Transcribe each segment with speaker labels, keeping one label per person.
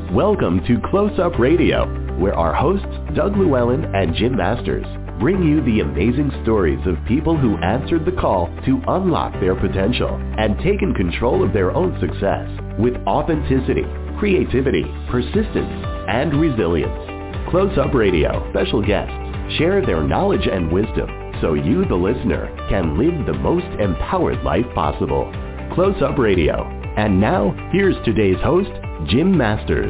Speaker 1: Welcome to Close Up Radio, where our hosts, Doug Llewellyn and Jim Masters, bring you the amazing stories of people who answered the call to unlock their potential and taken control of their own success with authenticity, creativity, persistence, and resilience. Close Up Radio special guests share their knowledge and wisdom so you, the listener, can live the most empowered life possible. Close Up Radio. And now, here's today's host, Jim Masters.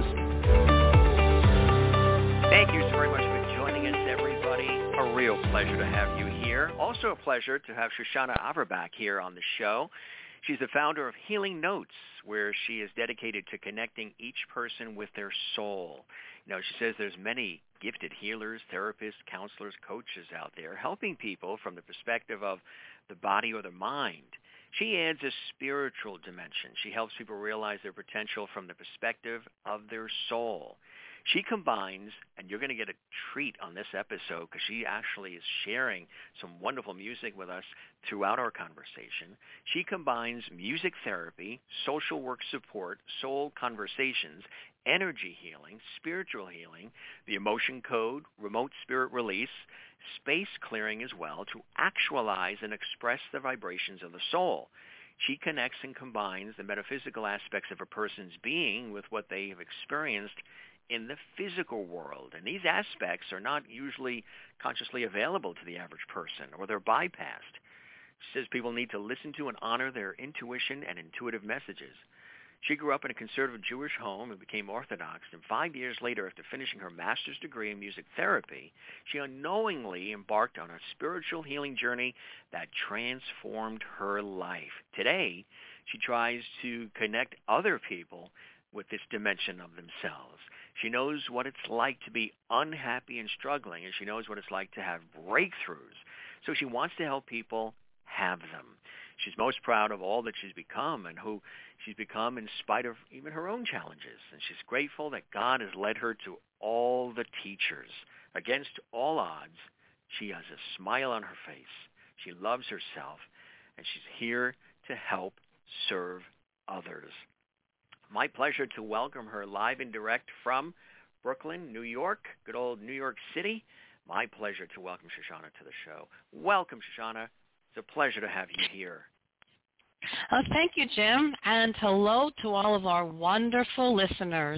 Speaker 2: Thank you so very much for joining us, everybody. A real pleasure to have you here. Also a pleasure to have Shoshana Averbach here on the show. She's the founder of Healing Notes, where she is dedicated to connecting each person with their soul. You know, she says there's many gifted healers, therapists, counselors, coaches out there helping people from the perspective of the body or the mind. She adds a spiritual dimension. She helps people realize their potential from the perspective of their soul. She combines, and you're going to get a treat on this episode because she actually is sharing some wonderful music with us throughout our conversation. She combines music therapy, social work support, soul conversations, energy healing, spiritual healing, the emotion code, remote spirit release, space clearing as well to actualize and express the vibrations of the soul. She connects and combines the metaphysical aspects of a person's being with what they have experienced in the physical world. And these aspects are not usually consciously available to the average person, or they're bypassed. She says people need to listen to and honor their intuition and intuitive messages. She grew up in a conservative Jewish home and became Orthodox, and 5 years later, after finishing her master's degree in music therapy, she unknowingly embarked on a spiritual healing journey that transformed her life. Today, she tries to connect other people with this dimension of themselves. She knows what it's like to be unhappy and struggling, and she knows what it's like to have breakthroughs. So she wants to help people have them. She's most proud of all that she's become and who she's become in spite of even her own challenges. And she's grateful that God has led her to all the teachers. Against all odds, she has a smile on her face. She loves herself, and she's here to help serve others. My pleasure to welcome her live and direct from Brooklyn, New York, good old New York City. My pleasure to welcome Shoshana to the show. Welcome, Shoshana. It's a pleasure to have you here.
Speaker 3: Oh, thank you, Jim, and hello to all of our wonderful listeners.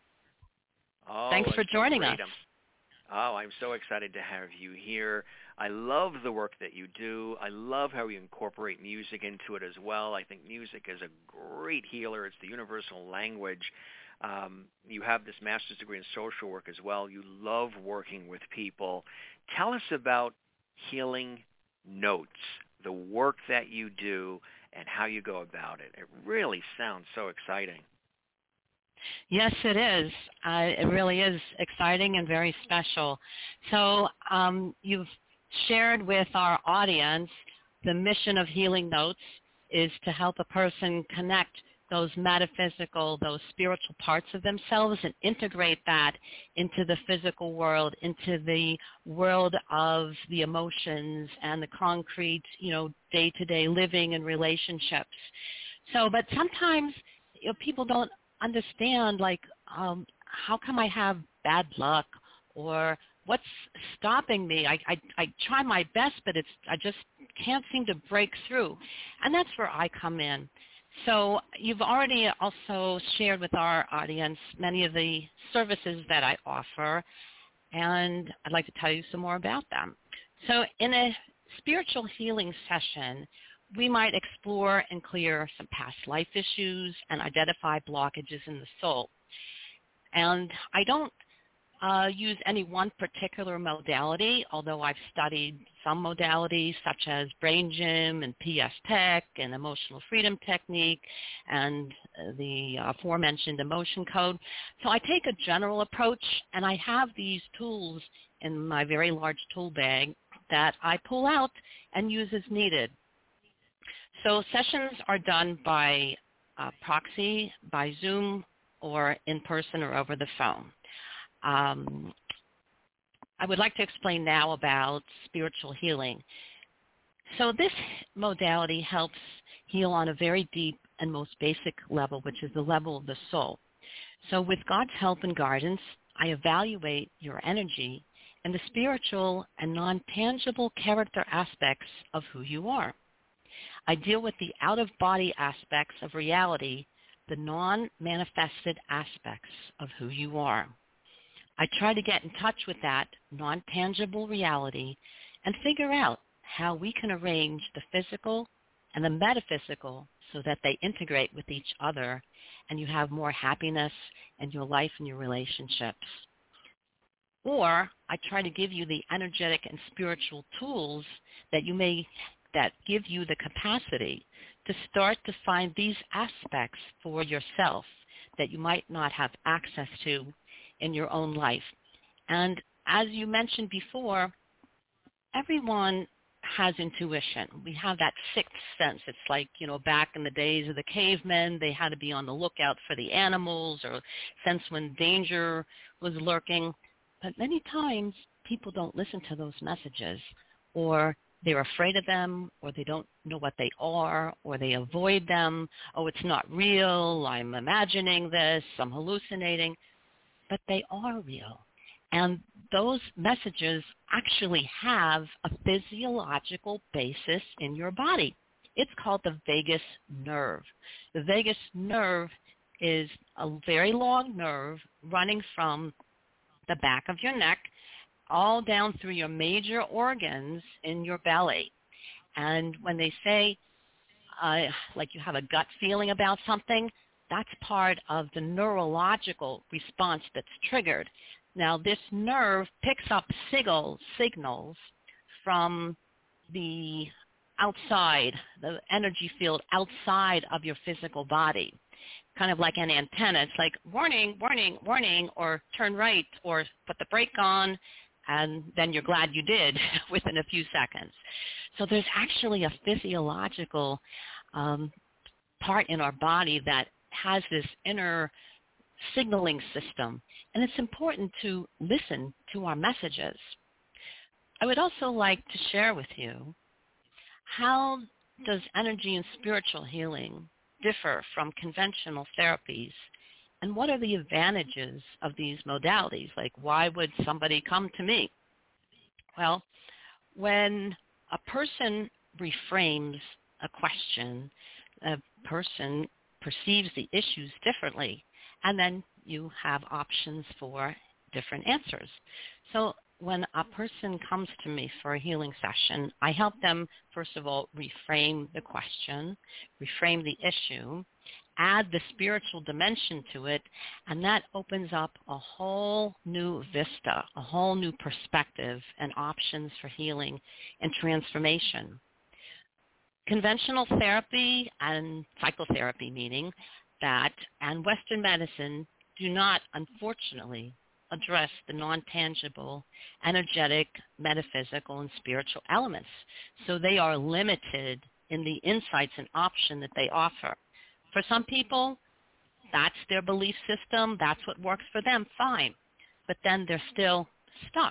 Speaker 3: Thanks for joining us.
Speaker 2: I'm so excited to have you here. I love the work that you do. I love how you incorporate music into it as well. I think music is a great healer. It's the universal language. You have this master's degree in social work as well. You love working with people. Tell us about Healing Notes, the work that you do, and how you go about it. It really sounds so exciting.
Speaker 3: Yes, it is. It really is exciting and very special. So you've shared with our audience the mission of Healing Notes is to help a person connect those metaphysical, those spiritual parts of themselves and integrate that into the physical world, into the world of the emotions and the concrete, day-to-day living and relationships. So, but sometimes people don't understand, how come I have bad luck, or what's stopping me? I try my best, but I just can't seem to break through. And that's where I come in. So you've already also shared with our audience many of the services that I offer, and I'd like to tell you some more about them. So in a spiritual healing session, we might explore and clear some past life issues and identify blockages in the soul. And I don't use any one particular modality, although I've studied some modalities such as Brain Gym and PS Tech and Emotional Freedom Technique and the aforementioned Emotion Code. So I take a general approach, and I have these tools in my very large tool bag that I pull out and use as needed. So sessions are done by proxy, by Zoom, or in person or over the phone. I would like to explain now about spiritual healing. So this modality helps heal on a very deep and most basic level, which is the level of the soul. So with God's help and guidance, I evaluate your energy and the spiritual and non-tangible character aspects of who you are. I deal with the out-of-body aspects of reality, the non-manifested aspects of who you are. I try to get in touch with that non-tangible reality and figure out how we can arrange the physical and the metaphysical so that they integrate with each other and you have more happiness in your life and your relationships. Or I try to give you the energetic and spiritual tools that give you the capacity to start to find these aspects for yourself that you might not have access to in your own life. And as you mentioned before, everyone has intuition. We have that sixth sense. It's like, back in the days of the cavemen, they had to be on the lookout for the animals or sense when danger was lurking. But many times people don't listen to those messages, or they're afraid of them, or they don't know what they are, or they avoid them. Oh, it's not real. I'm imagining this. I'm hallucinating. But they are real. And those messages actually have a physiological basis in your body. It's called the vagus nerve. The vagus nerve is a very long nerve running from the back of your neck all down through your major organs in your belly. And when they say, like you have a gut feeling about something, that's part of the neurological response that's triggered. Now, this nerve picks up signals from the outside, the energy field outside of your physical body, kind of like an antenna. It's like, warning, warning, warning, or turn right, or put the brake on, and then you're glad you did within a few seconds. So there's actually a physiological part in our body that has this inner signaling system, and it's important to listen to our messages. I would also like to share with you, how does energy and spiritual healing differ from conventional therapies, and what are the advantages of these modalities? Like, why would somebody come to me? Well, when a person reframes a question, a person perceives the issues differently, and then you have options for different answers. So when a person comes to me for a healing session, I help them, first of all, reframe the question, reframe the issue, add the spiritual dimension to it, and that opens up a whole new vista, a whole new perspective and options for healing and transformation. Conventional therapy and psychotherapy, meaning that, and Western medicine do not, unfortunately, address the non-tangible, energetic, metaphysical, and spiritual elements. So they are limited in the insights and option that they offer. For some people, that's their belief system. That's what works for them, fine. But then they're still stuck.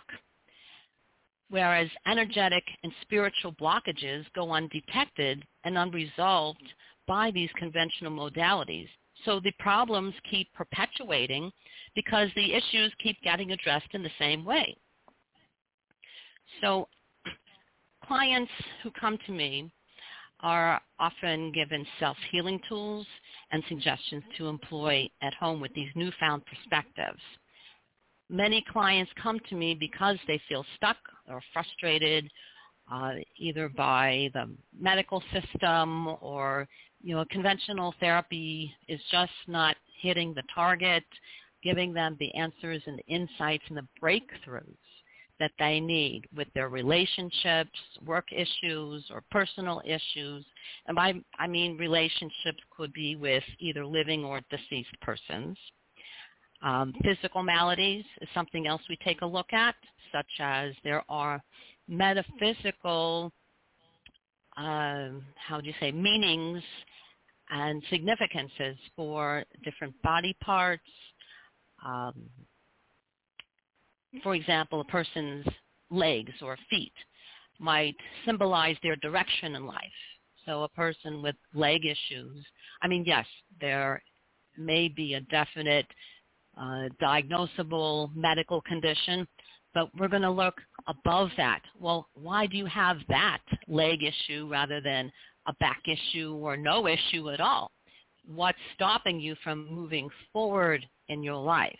Speaker 3: Whereas energetic and spiritual blockages go undetected and unresolved by these conventional modalities. So the problems keep perpetuating because the issues keep getting addressed in the same way. So clients who come to me are often given self-healing tools and suggestions to employ at home with these newfound perspectives. Many clients come to me because they feel stuck or frustrated, either by the medical system or, conventional therapy is just not hitting the target, giving them the answers and the insights and the breakthroughs that they need with their relationships, work issues, or personal issues. And I mean relationships could be with either living or deceased persons. Physical maladies is something else we take a look at, such as there are metaphysical, meanings and significances for different body parts. For example, a person's legs or feet might symbolize their direction in life. So a person with leg issues, yes, there may be a definite diagnosable medical condition, but we're going to look above that. Well, why do you have that leg issue rather than a back issue or no issue at all? What's stopping you from moving forward in your life?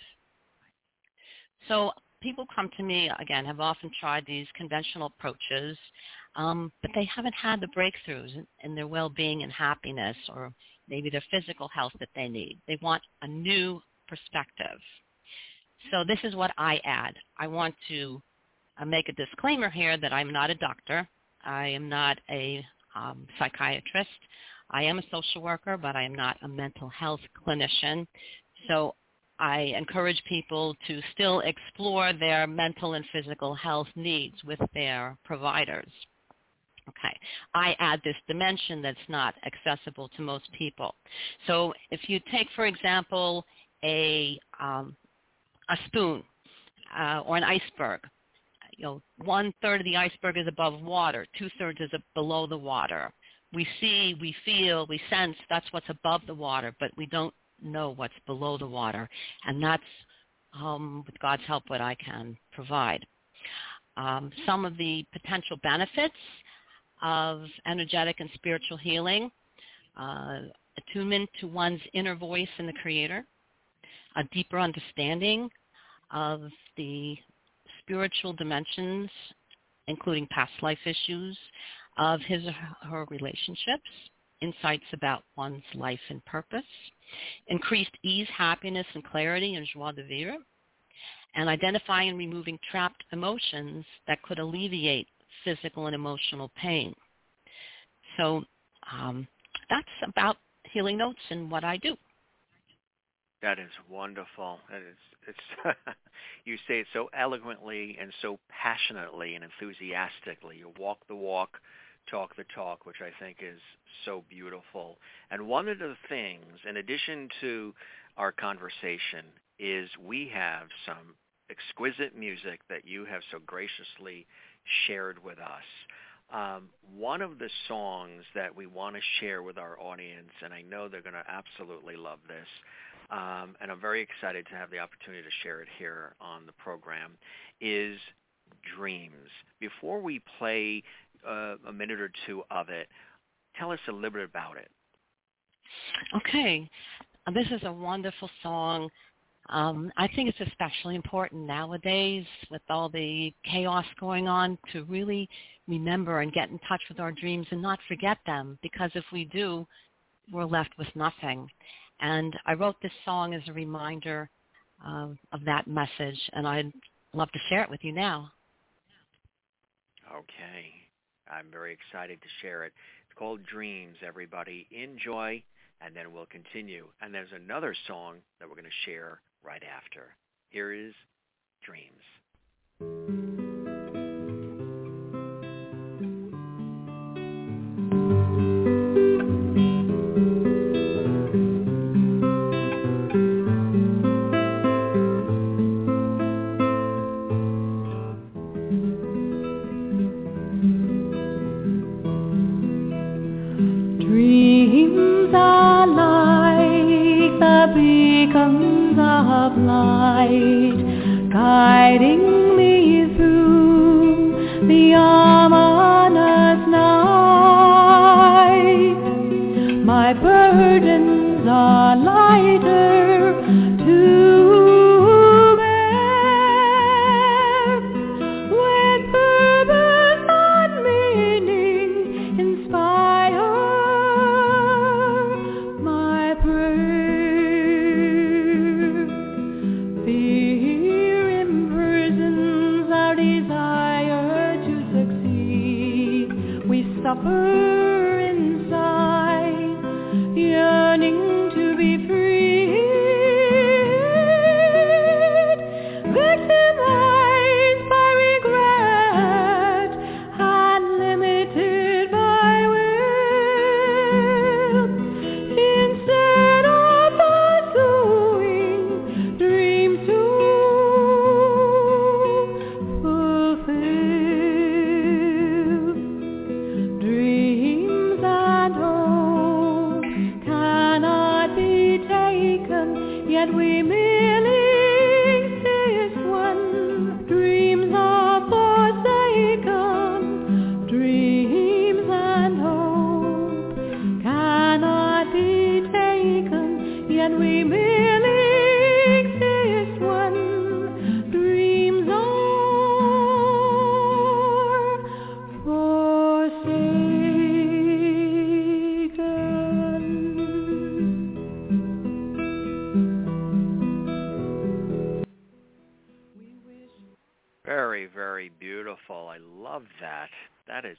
Speaker 3: So people come to me, again, have often tried these conventional approaches, but they haven't had the breakthroughs in their well-being and happiness, or maybe their physical health that they need. They want a new perspective. So this is what I add. I want to make a disclaimer here that I'm not a doctor. I am not a psychiatrist. I am a social worker, but I am not a mental health clinician. So I encourage people to still explore their mental and physical health needs with their providers. Okay. I add this dimension that's not accessible to most people. So if you take, for example, a spoon or an iceberg, 1/3 of the iceberg is above water, 2/3 is below the water. We see, we feel, we sense that's what's above the water, but we don't know what's below the water. And that's, with God's help, what I can provide. Some of the potential benefits of energetic and spiritual healing: attunement to one's inner voice in the Creator, a deeper understanding of the spiritual dimensions, including past life issues of his or her relationships, insights about one's life and purpose, increased ease, happiness, and clarity, and joie de vivre, and identifying and removing trapped emotions that could alleviate physical and emotional pain. So that's about Healing Notes and what I do.
Speaker 2: That is wonderful. It's you say it so eloquently and so passionately and enthusiastically. You walk the walk, talk the talk, which I think is so beautiful. And one of the things, in addition to our conversation, is we have some exquisite music that you have so graciously shared with us. One of the songs that we want to share with our audience, and I know they're going to absolutely love this, and I'm very excited to have the opportunity to share it here on the program, is Dreams. Before we play a minute or two of it, tell us a little bit about it.
Speaker 3: Okay. This is a wonderful song. I think it's especially important nowadays with all the chaos going on to really remember and get in touch with our dreams and not forget them, because if we do, we're left with nothing. And I wrote this song as a reminder of that message, and I'd love to share it with you now.
Speaker 2: Okay. I'm very excited to share it. It's called Dreams, everybody. Enjoy, and then we'll continue. And there's another song that we're going to share right after. Here is Dreams.
Speaker 4: Dreams are like the beacons of light, guiding me through the ominous night. My burdens are lighter to bear, with purpose and meaning inspire my prayer. Fear imprisons our desire to succeed. We suffer inside, yearning to be freed, victimized by regret and limited by will. Instead of pursuing dreams to fulfill, dreams and hope cannot be taken, yet we merely
Speaker 2: very, very beautiful. I love that. That is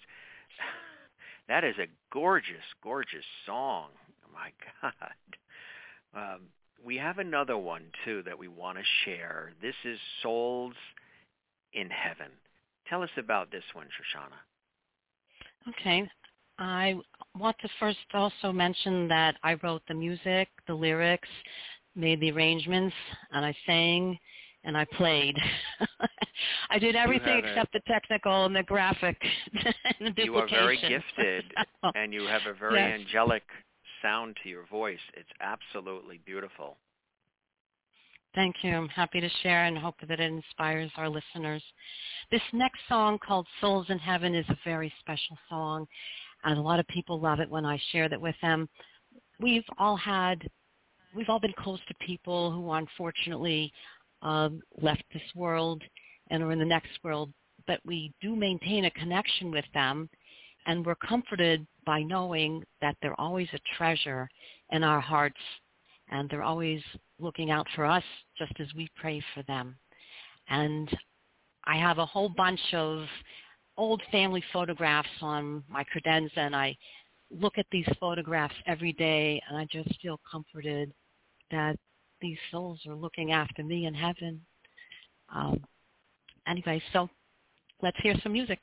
Speaker 2: a gorgeous, gorgeous song. Oh my God. We have another one, too, that we want to share. This is Souls in Heaven. Tell us about this one, Shoshana.
Speaker 3: Okay. I want to first also mention that I wrote the music, the lyrics, made the arrangements, and I sang, and I played. I did everything except the technical and the graphic and the duplication.
Speaker 2: You are very gifted, and you have a very angelic sound to your voice. It's absolutely beautiful.
Speaker 3: Thank you. I'm happy to share and hope that it inspires our listeners. This next song called Souls in Heaven is a very special song, and a lot of people love it when I share that with them. We've all been close to people who unfortunately left this world and are in the next world, but we do maintain a connection with them, and we're comforted by knowing that they're always a treasure in our hearts, and they're always looking out for us just as we pray for them. And I have a whole bunch of old family photographs on my credenza, and I look at these photographs every day, and I just feel comforted that these souls are looking after me in heaven. Anyway, so let's hear some music.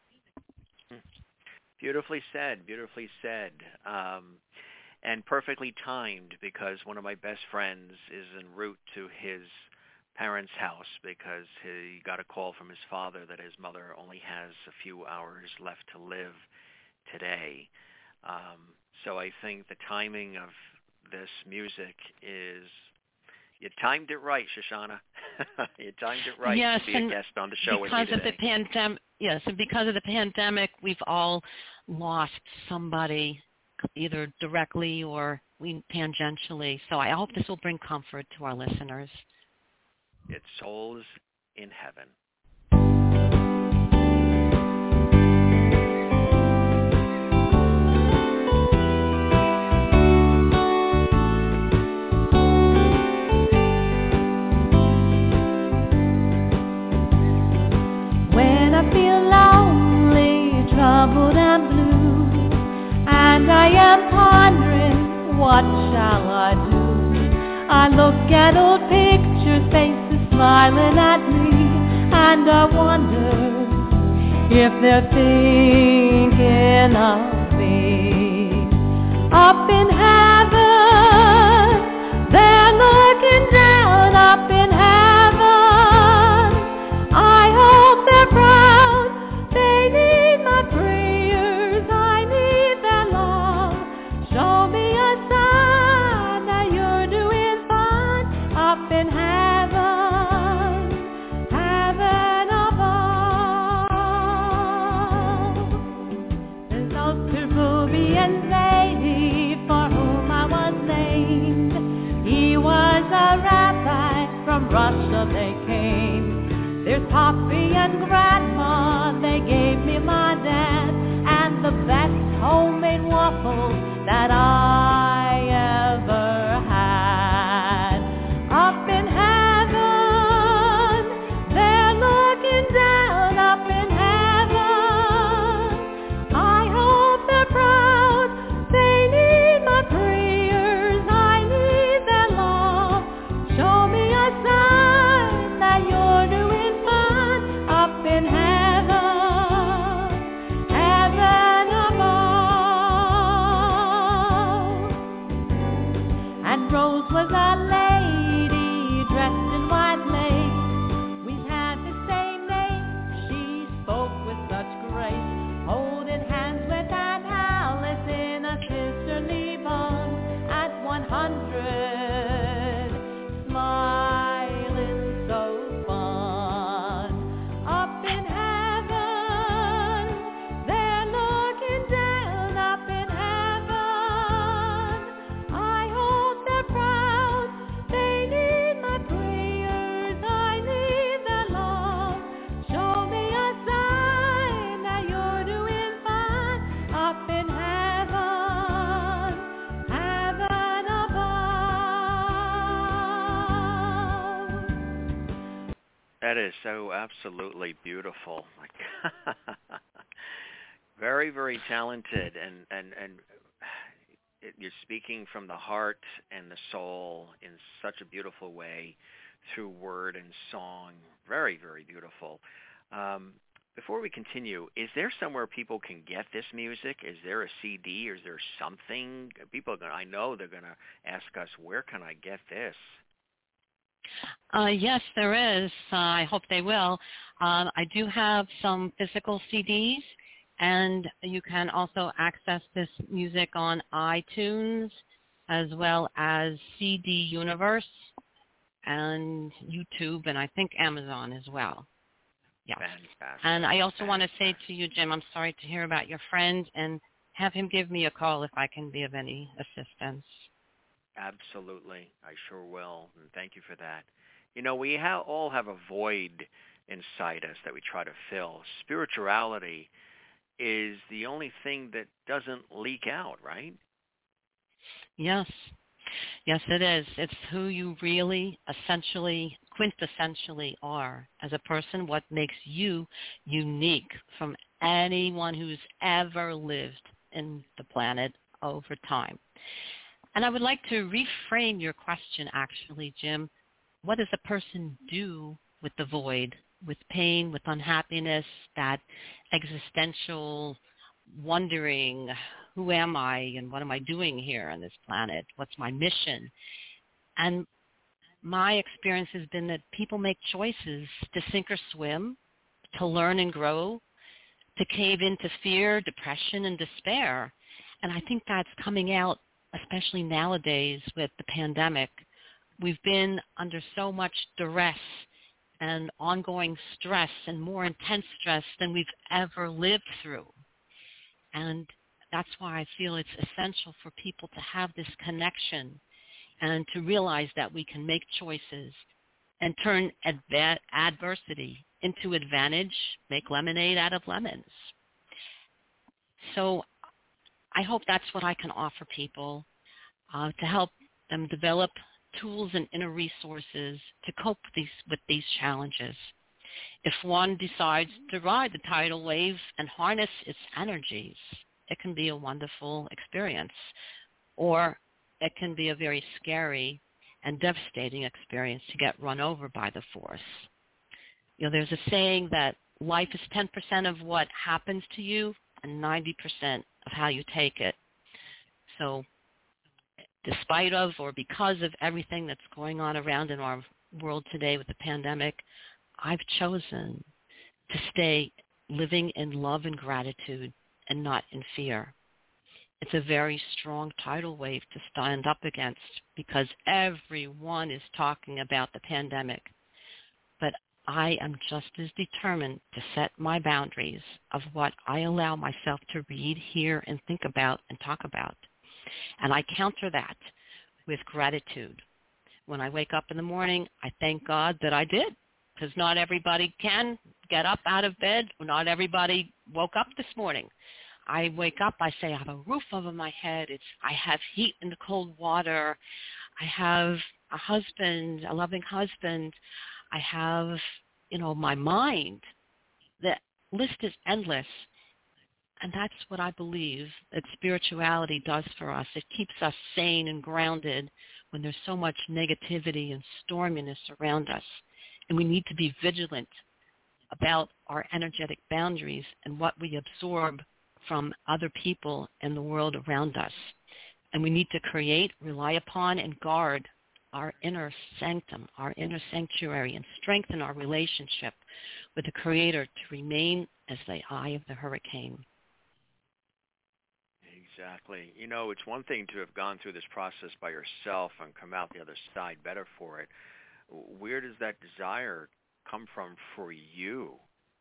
Speaker 2: Beautifully said, beautifully said. And perfectly timed, because one of my best friends is en route to his parents' house because he got a call from his father that his mother only has a few hours left to live today. So I think the timing of this music is, you timed it right, Shoshana. You timed it right to be a guest on the show with me today.
Speaker 3: And because of the pandemic, we've all lost somebody, either directly or tangentially. So I hope this will bring comfort to our listeners.
Speaker 2: It's Souls in Heaven.
Speaker 4: When I feel lonely, troubled and blue, and I am pondering, what shall I do? I look at old pictures, faces smiling at me, and I wonder if they're thinking of me. Up in heaven, they're looking down. Up in heaven, I hope they're proud. They need my prayers, I need their love. Show me a sign that you're doing fine. Up in heaven, heaven above. There's those Peruvian lady for whom I was named. He was a rabbi, from Russia they came. There's Poppy and Grandma, they gave me my dad, and the best homemade waffles that I ever had. Up in heaven, they're looking down. Up in heaven, I hope they're proud. They need my prayers, I need their love. Show me a sign that you're doing fine.
Speaker 2: That is so absolutely beautiful. Like, very, very talented, and you're speaking from the heart and the soul in such a beautiful way through word and song. Very, very beautiful. Before we continue, is there somewhere people can get this music? Is there a CD? Or is there something? People are going. I know they're going to ask us, where can I get this?
Speaker 3: Yes, there is. I hope they will. I do have some physical CDs, and you can also access this music on iTunes as well as CD Universe and YouTube, and I think Amazon as well. Yes.
Speaker 2: Fantastic.
Speaker 3: And I also want to say to you, Jim, I'm sorry to hear about your friend, and have him give me a call if I can be of any assistance.
Speaker 2: Absolutely. I sure will, and thank you for that. You know, we all have a void inside us that we try to fill. Spirituality is the only thing that doesn't leak out, right?
Speaker 3: Yes. Yes, it is. It's who you really quintessentially are as a person, what makes you unique from anyone who's ever lived in the planet over time. And I would like to reframe your question, actually, Jim. What does a person do with the void, with pain, with unhappiness, that existential wondering, who am I and what am I doing here on this planet? What's my mission? And my experience has been that people make choices to sink or swim, to learn and grow, to cave into fear, depression, and despair. And I think that's coming out, especially nowadays with the pandemic. We've been under so much duress and ongoing stress and more intense stress than we've ever lived through. And that's why I feel it's essential for people to have this connection and to realize that we can make choices and turn adversity into advantage, make lemonade out of lemons. So I hope that's what I can offer people to help them develop tools and inner resources to cope with these challenges. If one decides to ride the tidal wave and harness its energies, it can be a wonderful experience, or it can be a very scary and devastating experience to get run over by the force. You know, there's a saying that life is 10% of what happens to you and 90% of how you take it. So despite of or because of everything that's going on around in our world today with the pandemic, I've chosen to stay living in love and gratitude and not in fear. It's a very strong tidal wave to stand up against because everyone is talking about the pandemic. But I am just as determined to set my boundaries of what I allow myself to read, hear, and think about and talk about. And I counter that with gratitude. When I wake up in the morning, I thank God that I did, because not everybody can get up out of bed. Not everybody woke up this morning. I wake up, I say I have a roof over my head. I have heat in the cold water. I have a husband, a loving husband. I have, my mind. The list is endless. And that's what I believe that spirituality does for us. It keeps us sane and grounded when there's so much negativity and storminess around us. And we need to be vigilant about our energetic boundaries and what we absorb from other people and the world around us. And we need to create, rely upon, and guard our inner sanctum, our inner sanctuary, and strengthen our relationship with the Creator to remain as the eye of the hurricane.
Speaker 2: Exactly. It's one thing to have gone through this process by yourself and come out the other side better for it. Where does that desire come from for you?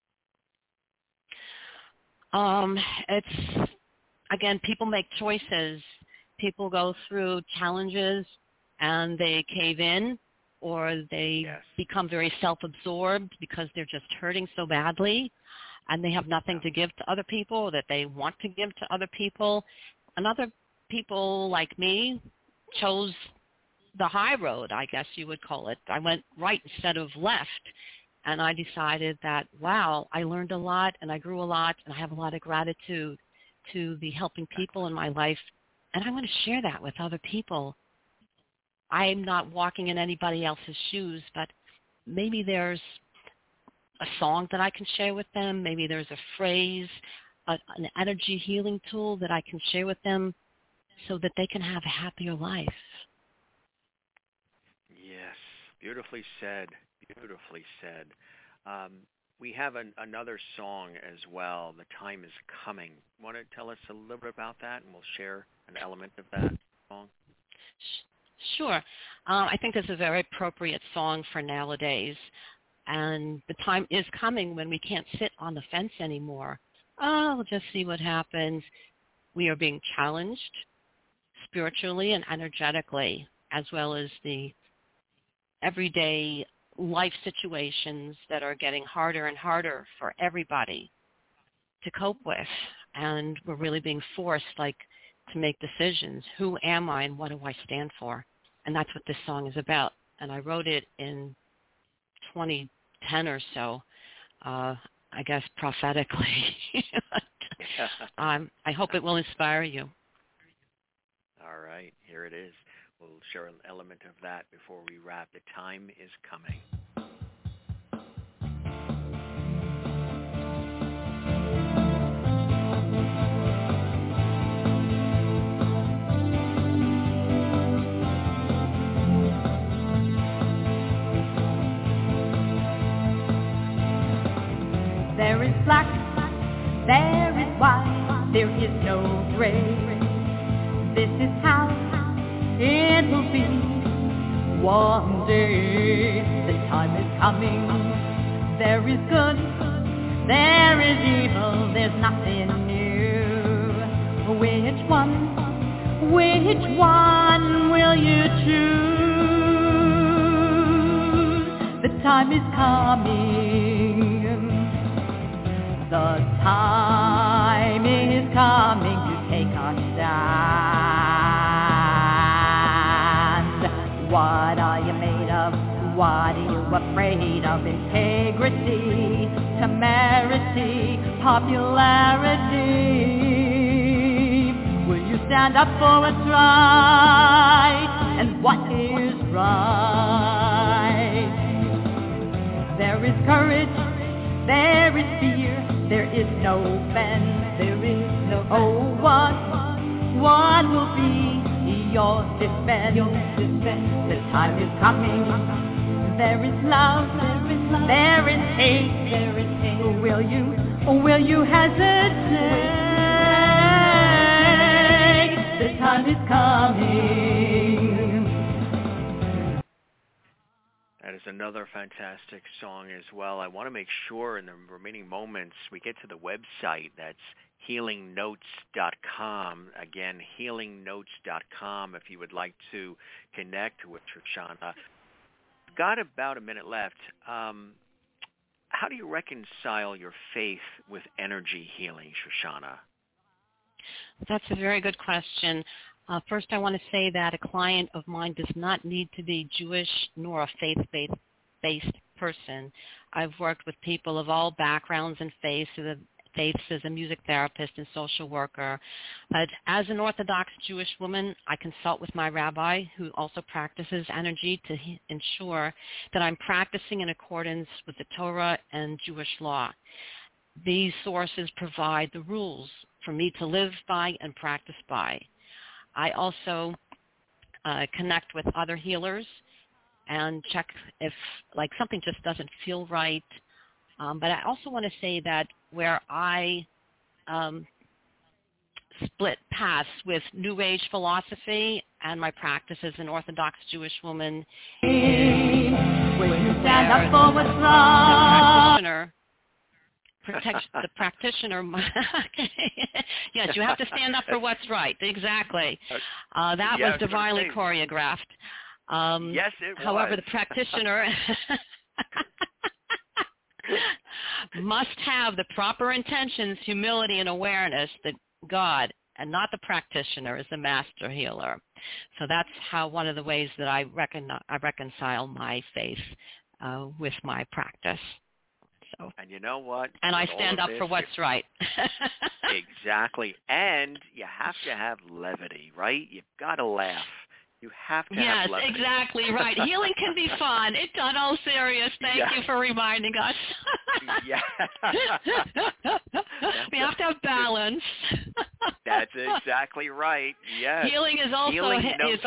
Speaker 3: It's, again, people make choices. People go through challenges and they cave in, or they become very self-absorbed because they're just hurting so badly and they have nothing to give to other people that they want to give to other people. And other people like me chose the high road, I guess you would call it. I went right instead of left. And I decided that, wow, I learned a lot and I grew a lot and I have a lot of gratitude to the helping people in my life. And I want to share that with other people. I'm not walking in anybody else's shoes, but maybe there's a song that I can share with them. Maybe there's a phrase, an energy healing tool that I can share with them so that they can have a happier life.
Speaker 2: Yes, beautifully said. Beautifully said. We have another song as well, The Time Is Coming. Want to tell us a little bit about that, and we'll share an element of that song?
Speaker 3: Sure. I think this is a very appropriate song for nowadays. And the time is coming when we can't sit on the fence anymore. Oh, we'll just see what happens. We are being challenged spiritually and energetically, as well as the everyday life situations that are getting harder and harder for everybody to cope with. And we're really being forced, to make decisions. Who am I and what do I stand for? And that's what this song is about. And I wrote it in 2010 or so, I guess prophetically. I hope it will inspire you.
Speaker 2: All right, here it is. We'll share an element of that before we wrap. The Time Is Coming.
Speaker 4: There is black, there is white, there is no gray. This is how it will be. One day the time is coming. There is good, there is evil, there's nothing new. Which one will you choose? The time is coming. The time is coming to take a stand. What are you made of? What are you afraid of? Integrity, temerity, popularity. Will you stand up for what's right and what is right? There is courage, there is fear, there is no fence, there is no what will be your defense? The time is coming. There is love, there is hate. Will you hesitate? The time is coming.
Speaker 2: That is another fantastic song as well. I want to make sure in the remaining moments we get to the website. That's healingnotes.com. Again, healingnotes.com if you would like to connect with Shoshana. Got about a minute left. How do you reconcile your faith with energy healing, Shoshana?
Speaker 3: That's a very good question. First, I want to say that a client of mine does not need to be Jewish nor a faith-based person. I've worked with people of all backgrounds and faiths as a music therapist and social worker. But as an Orthodox Jewish woman, I consult with my rabbi, who also practices energy, to ensure that I'm practicing in accordance with the Torah and Jewish law. These sources provide the rules for me to live by and practice by. I also connect with other healers and check if something just doesn't feel right. But I also want to say that where I split paths with New Age philosophy and my practice as an Orthodox Jewish woman,
Speaker 4: Will you stand up for what's right?
Speaker 3: The practitioner. Yes, you have to stand up for what's right. Exactly. That was divinely choreographed.
Speaker 2: Yes, it was.
Speaker 3: However, the practitioner must have the proper intentions, humility, and awareness that God and not the practitioner is the master healer. So that's how one of the ways that I reconcile my faith with my practice. So.
Speaker 2: And you know what?
Speaker 3: And I stand up for what's right.
Speaker 2: Exactly. And you have to have levity, right? You've got to laugh. You have to have levity. Yes,
Speaker 3: exactly right. Healing can be fun. It's not all serious. Thank you for reminding us.
Speaker 2: Yeah.
Speaker 3: We have to have balance.
Speaker 2: That's exactly right. Yes.
Speaker 3: Healing is also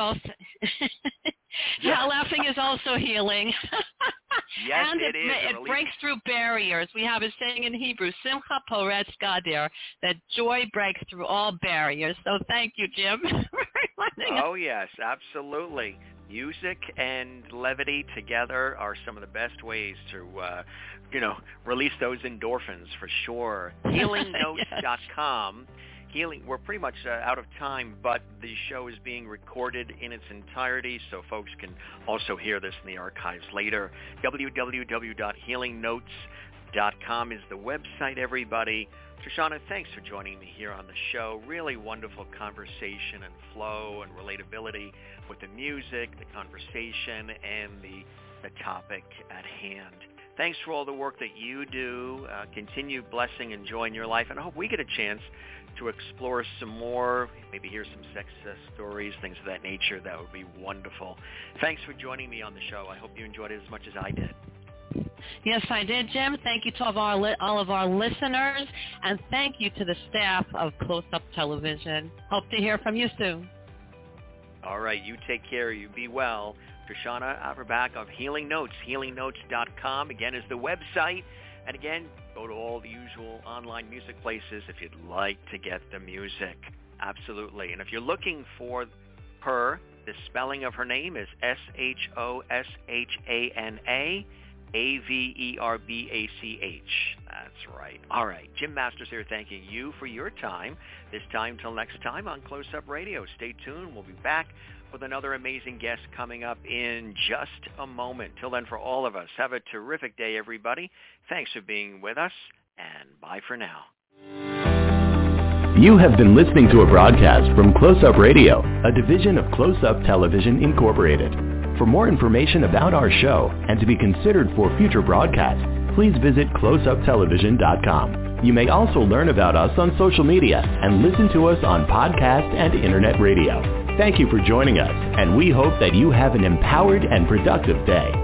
Speaker 3: laughing is also healing.
Speaker 2: Yes,
Speaker 3: and
Speaker 2: it is.
Speaker 3: It breaks through barriers. We have a saying in Hebrew, Simcha Poretz Gader, that joy breaks through all barriers. So thank you, Jim.
Speaker 2: Oh, yes, absolutely. Music and levity together are some of the best ways to, release those endorphins for sure. HealingNotes.com. We're pretty much out of time, but the show is being recorded in its entirety, so folks can also hear this in the archives later. www.healingnotes.com is the website, everybody. Shoshana, thanks for joining me here on the show. Really wonderful conversation and flow and relatability with the music, the conversation, and the topic at hand. Thanks for all the work that you do. Continue blessing and joy in your life, and I hope we get a chance to explore some more, maybe hear some success stories, things of that nature. That would be wonderful. Thanks for joining me on the show. I hope you enjoyed it as much as I did.
Speaker 3: Yes, I did, Jim. Thank you to all of our listeners, and thank you to the staff of Close Up Television. Hope to hear from you soon.
Speaker 2: All right, you take care. You be well. Shoshana Averbach of Healing Notes. HealingNotes.com, again, is the website. And again, go to all the usual online music places if you'd like to get the music. Absolutely. And if you're looking for her, the spelling of her name is Shoshana Averbach. That's right. All right. Jim Masters here thanking you for your time. This time till next time on Close Up Radio. Stay tuned. We'll be back with another amazing guest coming up in just a moment. Till then, for all of us, have a terrific day, everybody. Thanks for being with us, and bye for now.
Speaker 1: You have been listening to a broadcast from Close Up Radio, a division of Close Up Television Incorporated. For more information about our show and to be considered for future broadcasts, please visit closeuptelevision.com. You may also learn about us on social media and listen to us on podcast and internet radio. Thank you for joining us, and we hope that you have an empowered and productive day.